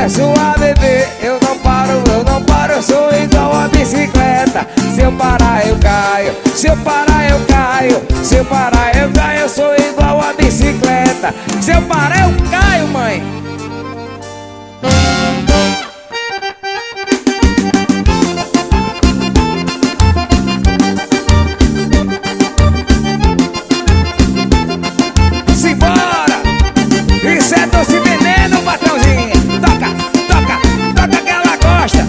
começo a beber, eu não paro, eu sou igual a bicicleta. Se eu parar eu caio, se eu parar eu caio, se eu parar eu caio, eu sou igual a bicicleta. Se eu parar eu caio, mãe. Simbora! Isso é doce veneno, patrãozinho. Toca que ela gosta.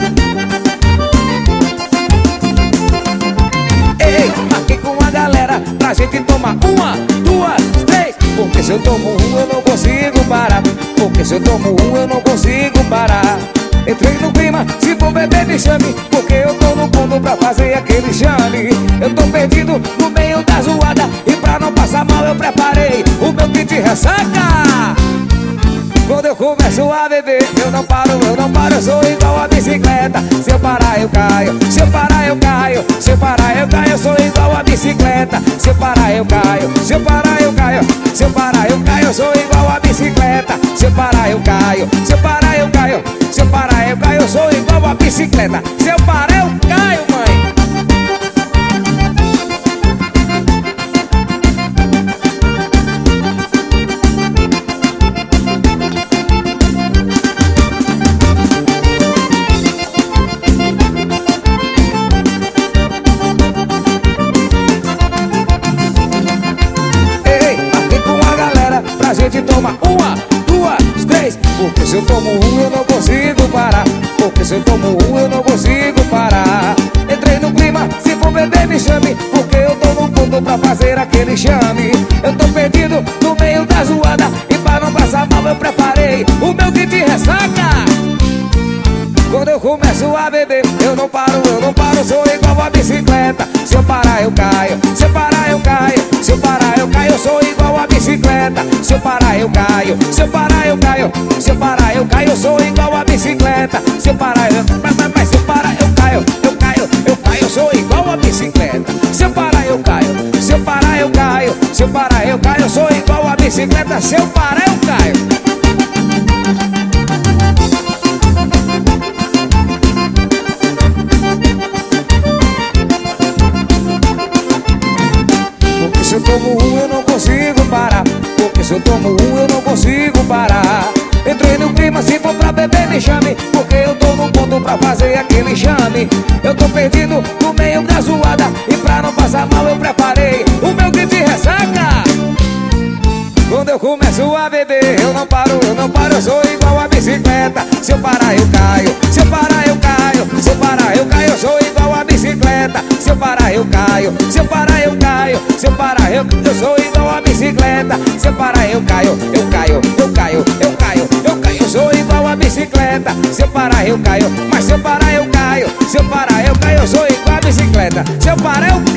Ei, aqui com a galera pra gente tomar uma, duas, três. Porque se eu tomo um eu não consigo parar. Porque se eu tomo um eu não consigo parar. Entrei no clima, se for beber me chame. Porque eu tô no fundo pra fazer aquele chame. Eu tô perdido no meio da zoada. E pra não passar mal eu preparei o meu kit ressaca. Quando eu começo a beber, eu não paro, eu sou igual a bicicleta. Se eu parar eu caio, se eu parar eu caio, se eu parar eu caio, eu sou igual a bicicleta. Se eu parar eu caio, se eu parar eu caio, se eu parar eu caio, eu sou igual a bicicleta. Se eu parar eu caio, se eu parar eu caio, se eu parar eu caio, eu sou igual a bicicleta. Se eu parar eu caio, mãe. A gente toma uma, duas, três. Porque se eu tomo um eu não consigo parar. Porque se eu tomo um eu não consigo parar. Entrei no clima, se for beber me chame. Porque eu tô no ponto pra fazer aquele chame. Eu tô perdido no meio da zoada. E pra não passar mal eu preparei o meu kit ressaca. Quando eu começo a beber, eu não paro, sou igual a bicicleta. Se eu parar eu caio, se eu parar eu caio, se eu parar eu caio, eu sou igual a bicicleta. Se eu parar eu caio, se eu parar eu caio, se eu parar eu caio, eu sou igual a bicicleta. Se eu parar eu, mas se eu parar eu caio, eu sou igual a bicicleta. Se eu parar eu caio, se eu parar eu caio, se eu parar eu caio, eu sou igual a bicicleta. Se eu parar eu caio. Se eu tomo um eu não consigo parar. Porque se eu tomo um eu não consigo parar. Entrei no clima, se for pra beber me chame. Porque eu tô no ponto pra fazer aquele chame. Eu tô perdido no meio da zoada. E pra não passar mal eu preparei o meu kit ressaca. Quando eu começo a beber, eu não paro, eu sou igual a bicicleta. Se eu parar eu caio, se eu parar eu caio, se eu parar eu caio, eu sou igual a bicicleta. Se eu parar eu caio, se eu parar eu caio, se eu parar eu sou igual a bicicleta. Se eu parar eu caio, eu caio, eu caio, eu caio, eu caio, eu sou igual a bicicleta. Se eu parar eu caio, mas se eu parar eu caio, se eu parar eu caio, eu sou igual a bicicleta. Se eu parar eu